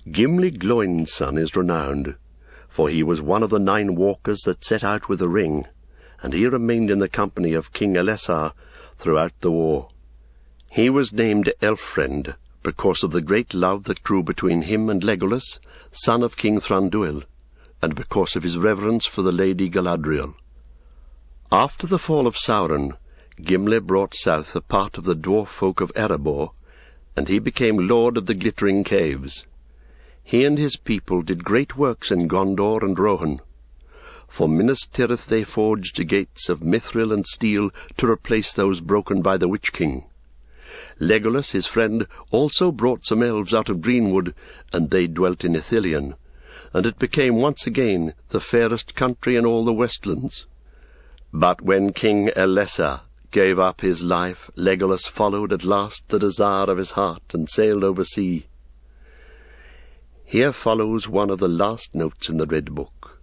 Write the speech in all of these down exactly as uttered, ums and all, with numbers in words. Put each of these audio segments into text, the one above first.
Gimli Gloin's son is renowned, for he was one of the nine walkers that set out with the ring, and he remained in the company of King Elessar throughout the war. He was named Elf-friend because of the great love that grew between him and Legolas, son of King Thranduil, and because of his reverence for the Lady Galadriel. After the fall of Sauron, Gimli brought south a part of the dwarf folk of Erebor, and he became lord of the Glittering Caves. He and his people did great works in Gondor and Rohan. For Minas Tirith they forged gates of mithril and steel to replace those broken by the Witch King. Legolas, his friend, also brought some elves out of Greenwood, and they dwelt in Ithilien, and it became once again the fairest country in all the Westlands. But when King Elessar gave up his life, Legolas followed at last the desire of his heart and sailed over sea. Here follows one of the last notes in the Red Book.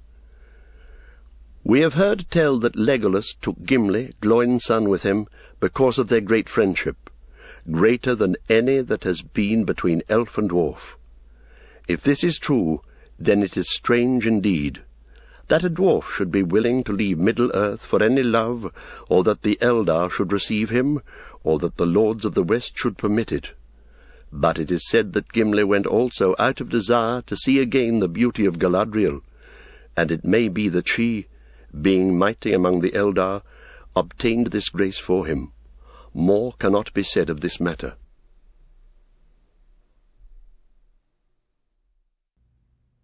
We have heard tell that Legolas took Gimli, Gloin's son, with him because of their great friendship, greater than any that has been between elf and dwarf. If this is true, then it is strange indeed, that a dwarf should be willing to leave Middle-earth for any love, or that the Eldar should receive him, or that the lords of the West should permit it. But it is said that Gimli went also out of desire to see again the beauty of Galadriel, and it may be that she, being mighty among the Eldar, obtained this grace for him. More cannot be said of this matter.